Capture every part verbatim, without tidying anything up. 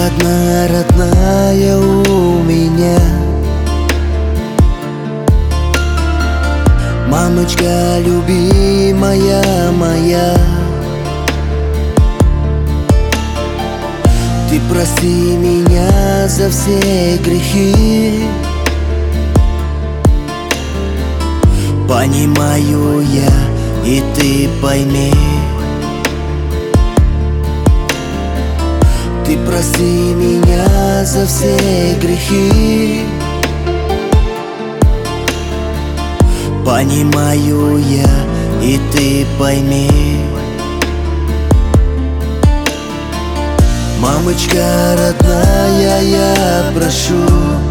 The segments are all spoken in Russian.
одна родная у меня. Мамочка любимая моя, ты прости меня за все грехи. Понимаю я, и ты пойми. Ты прости меня за все грехи. Понимаю я, и ты пойми. Мамочка родная, я прошу,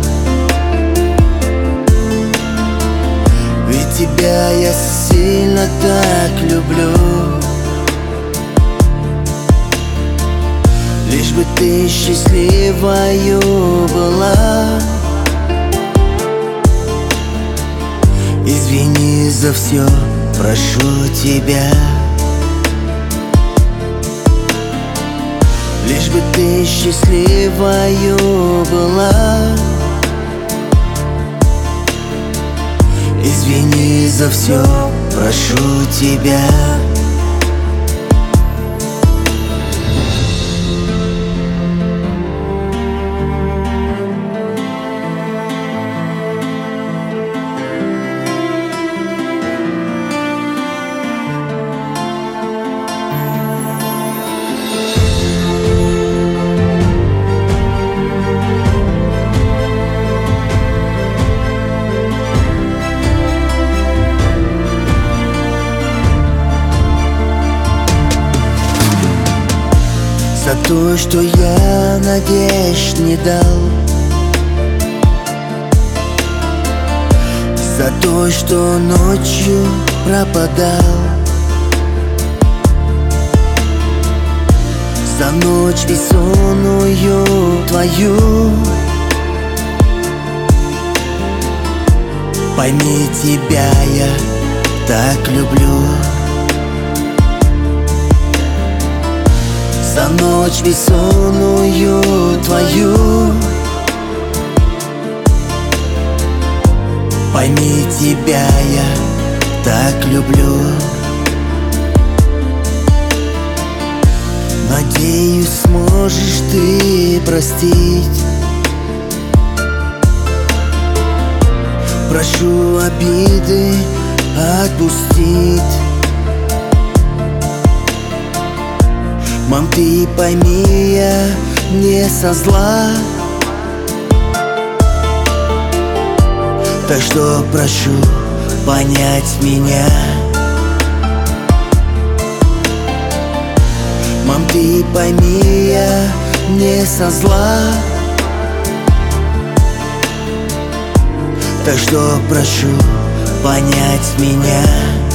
ведь тебя я сильно так люблю. Лишь бы ты счастливою была. Извини за все, прошу тебя. Лишь бы ты счастливою была. Извини за все, прошу тебя. За то, что я надежд не дал, за то, что ночью пропадал, за ночь бессонную твою. Пойми, тебя я так люблю. За ночь бессонную твою. Пойми, тебя я так люблю. Надеюсь, сможешь ты простить. Прошу обиды отпустить. Мам, ты пойми, я не со зла, так что прошу понять меня. Мам, ты пойми, я не со зла, так что прошу понять меня.